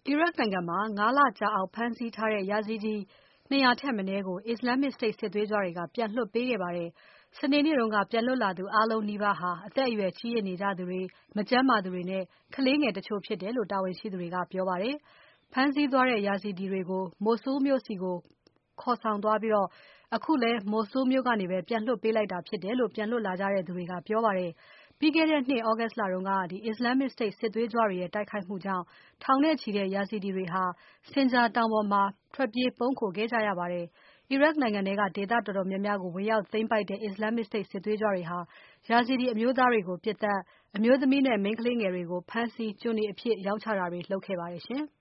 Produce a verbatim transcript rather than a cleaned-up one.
အီရတ်နိုင်ငံမှာ ၅ လကြာအောင်ဖမ်းဆီးထားတဲ့ Yazidi ၂၀၀ ထက်မနည်းကို Islamic State စစ်သွေးကြွတွေက ပြန်လွှတ်ပေးခဲ့ပါတယ်။ စနေနေ့တုန်းက ပြန်လွတ်လာသူအားလုံးနီးပါးဟာ အသက်အရွယ်ကြီးရင့်နေကြသူတွေ၊ မကျန်းမာသူတွေနဲ့ ကလေးငယ်တချို့ဖြစ်တယ်လို့ တာဝန်ရှိသူတွေက ပြောပါတယ်။ ဖမ်းဆီးသွားတဲ့ Yazidi တွေကို Mosul မြို့ဆီကို ခေါ်ဆောင်သွားပြီး အခုလည်း Mosul မြို့ကနေပဲ ပြန်လွှတ်ပေးလိုက်တာဖြစ်တယ်လို့ ပြန်လွတ်လာကြသူတွေက ပြောပါတယ်။ ပြီးခဲ့တဲ့နှစ် August လတုန်းက Islamic State စစ်သွေးကြွတွေရဲ့ တိုက်ခိုက်မှုကြောင့် ထောင်နဲ့ချီတဲ့ Yazidi တွေဟာ Sinjar တောင်ပေါ်မှာ ထွက်ပြေးပုန်းခိုခဲ့ကြရပါတယ်။ အီရတ်နိုင်ငံထဲက ဒေသတော်တော်များများကို ဝင်ရောက်သိမ်းပိုက်တဲ့ Islamic State စစ်သွေးကြွတွေဟာ Yazidi အမျိုးသားတွေကို ပစ်သတ်၊ အမျိုးသမီးနဲ့ မိန်းကလေးငယ်တွေကို ဖမ်းဆီး ကျွန်တွေအဖြစ် ရောင်းချတာတွေ လုပ်ခဲ့ပါတယ်ရှင်။